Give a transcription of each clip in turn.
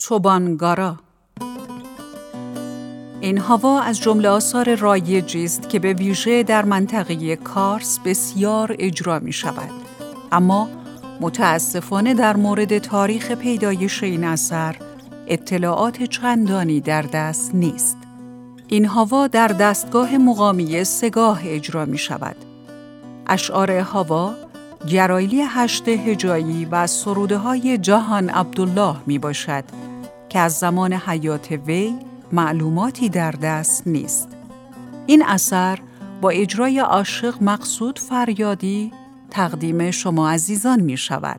توبانگارا. این هوا از جمله آثار رایجی است که به ویژه در منطقه کارس بسیار اجرا می شود. اما متاسفانه در مورد تاریخ پیدایش این اثر اطلاعات چندانی در دست نیست. این هوا در دستگاه مقامی 3 اجرا می شود. اشعار هوا گرایلی 8 هجایی و سروده های جهان عبدالله می باشد که از زمان حیات وی معلوماتی در دست نیست. این اثر با اجرای عاشق مقصود فریادی تقدیم شما عزیزان می شود.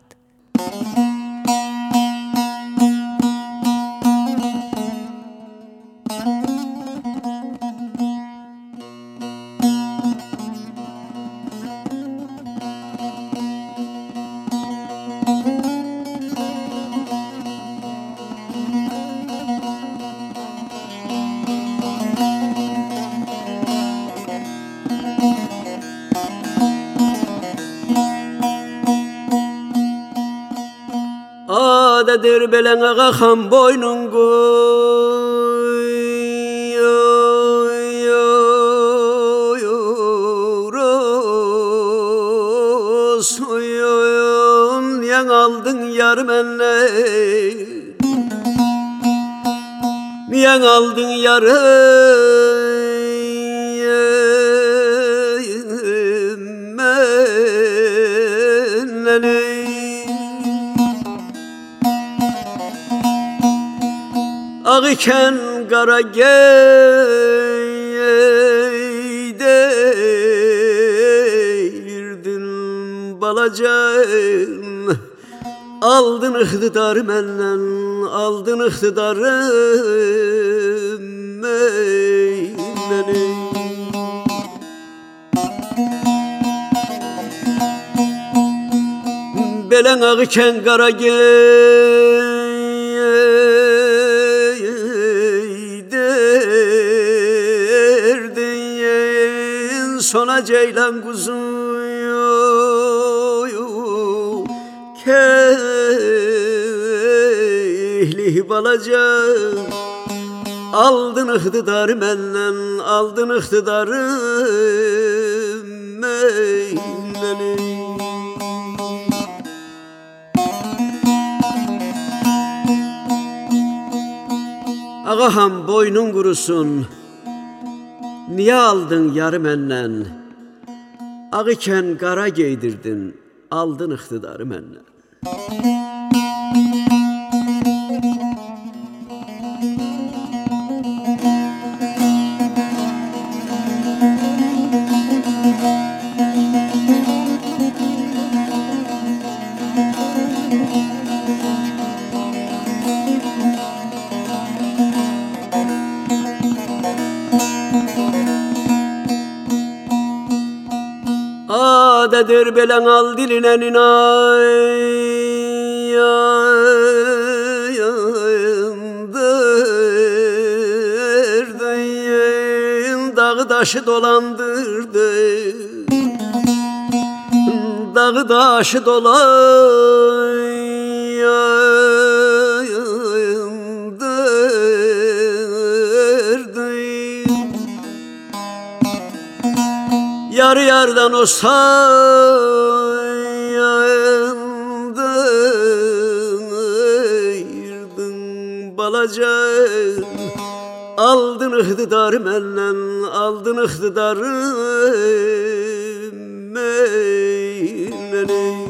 Adedir belen ağa xam boynun goy Soyun yan aldın yar menle Yan aldın yarı menle Ağ iken qara geydirdin balacan Aldın iqtidarı məndən, aldın iqtidarı məndən Belən ağ iken qara Sona ceylan kuzuyu Kehli balacağım Aldın iqtidarı məndən, aldın iqtidarı məndən Ağaham boynun kurusun Niye aldın yarı məndən? Ağ ikən qara geydirdin, aldın iqtidarı məndən. Adedir belen al diline inayındırdın Dağı taşı dolandırdın Dağı taşı Yar yardan o sayırdın balacan Aldın iqtidarı məndən, aldın iqtidarı məndən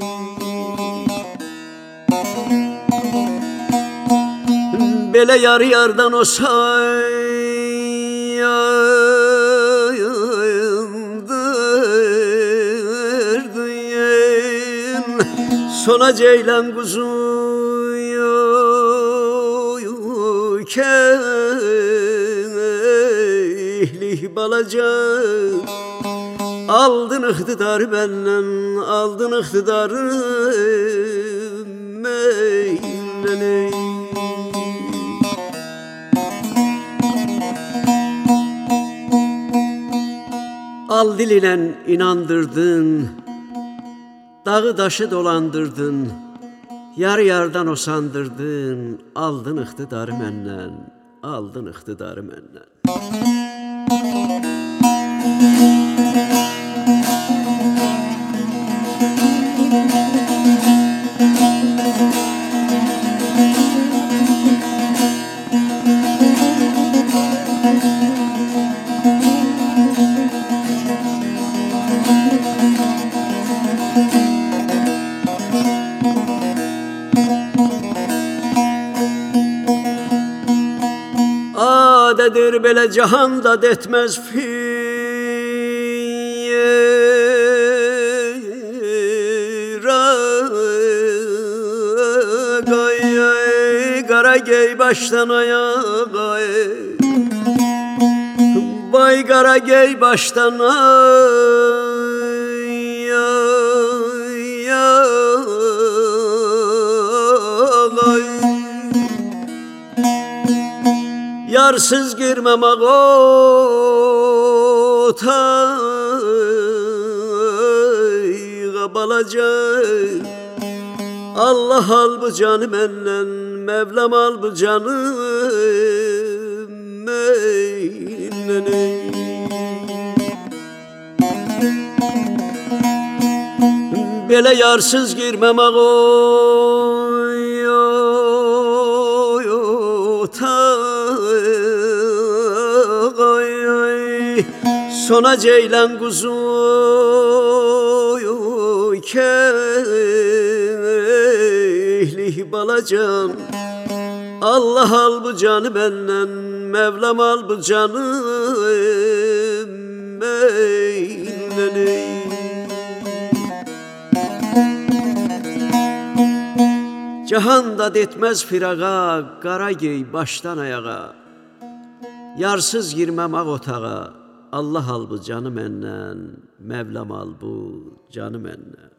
Belə yar yardan o Sona ceylan kuzuyu Kehli balacağım Aldın iqtidarı məndən, aldın iqtidarı məndən Al diline inandırdın Dağı daşı dolandırdın Yar yardan o sandırdın, aldın iqtidarı məndən, aldın iqtidarı məndən. Adədir belə cahanda detməz Qara gey başdan ayağa Vay qara gey başdan Yarsız girmem ağota balaca Allah al bu canı məndən, Mevlam al bu canı məndən. Belə yarsız girmem ağota Sona ceylan kuzu kehli balacan Allah al bu canı məndən, Mevlam al bu canı məndən. Cahanda detməz firağa, qara gey başdan ayağa Yarsız girməm ağ otağa Allah al bu canı məndən, Mevlam al bu canı məndən.